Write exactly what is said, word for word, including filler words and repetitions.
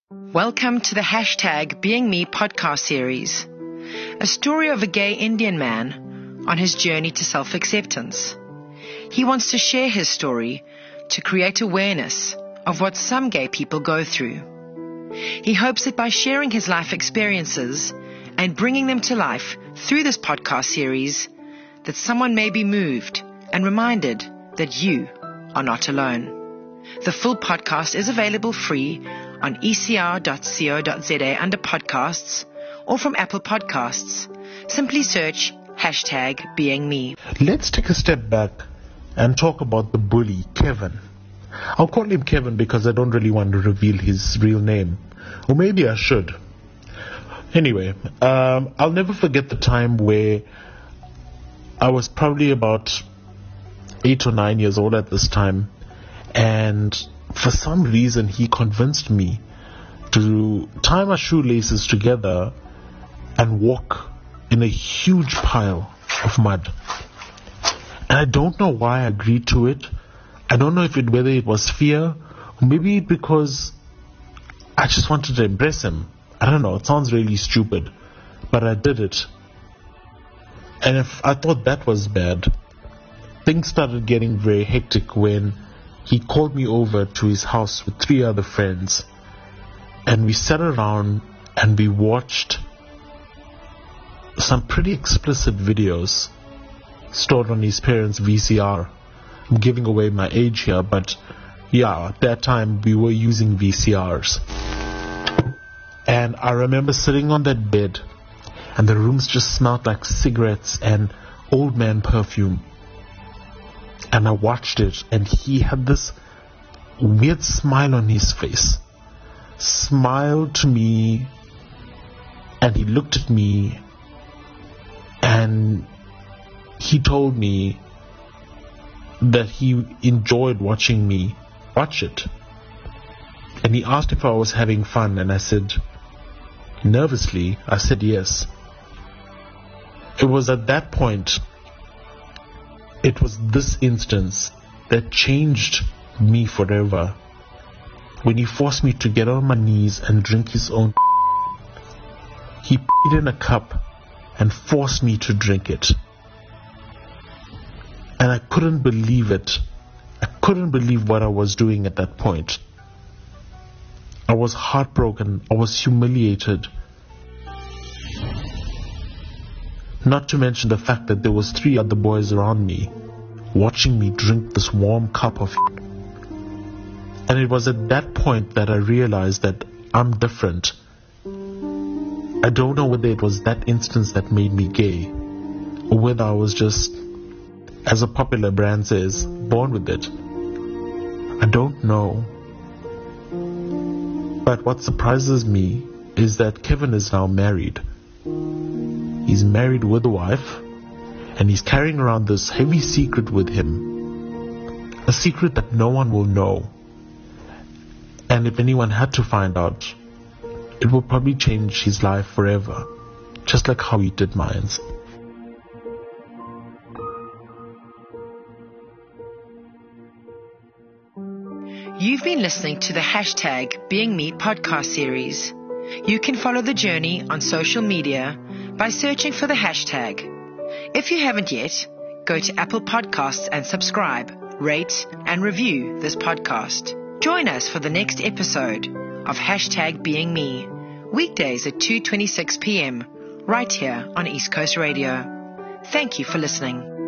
Welcome to the hashtag Being Me podcast series, a story of a gay Indian man on his journey to self-acceptance. He wants to share his story to create awareness of what some gay people go through. He hopes that by sharing his life experiences and bringing them to life through this podcast series, that someone may be moved and reminded that you are not alone. The full podcast is available free on e c r dot co dot z a under podcasts or from Apple Podcasts. Simply search hashtag Being Me. Let's take a step back and talk about the bully, Kevin. I'll call him Kevin because I don't really want to reveal his real name. Or maybe I should. Anyway, um, I'll never forget the time where I was probably about eight or nine years old at this time, and for some reason he convinced me to tie my shoelaces together and walk in a huge pile of mud. And I don't know why I agreed to it. I don't know if it whether it was fear or maybe because I just wanted to impress him. I don't know, it sounds really stupid, but I did it. And if I thought that was bad, things started getting very hectic when he called me over to his house with three other friends, and we sat around and we watched some pretty explicit videos stored on his parents' V C R. I'm giving away my age here, but yeah, at that time we were using V C Rs. And I remember sitting on that bed, and the rooms just smelled like cigarettes and old man perfume. And I watched it, and he had this weird smile on his face. Smiled to me, and he looked at me, and he told me that he enjoyed watching me watch it. And he asked if I was having fun, and I said, nervously, I said yes. It was at that point, it was this instance that changed me forever. When he forced me to get on my knees and drink his own. He put in a cup and forced me to drink it. And I couldn't believe it. I couldn't believe what I was doing at that point. I was heartbroken. I was humiliated. Not to mention the fact that there was three other boys around me watching me drink this warm cup of shit. And it was at that point that I realized that I'm different. I don't know whether it was that instance that made me gay, or whether I was just, as a popular brand says, born with it. I don't know. But what surprises me is that Kevin is now married. He's married with a wife, and he's carrying around this heavy secret with him. A secret that no one will know. And if anyone had to find out, it will probably change his life forever, just like how he did mine. You've been listening to the hashtag Being Me podcast series. You can follow the journey on social media by searching for the hashtag. If you haven't yet, go to Apple Podcasts and subscribe, rate, and review this podcast. Join us for the next episode of hashtag Being Me, weekdays at two twenty-six p.m. right here on East Coast Radio. Thank you for listening.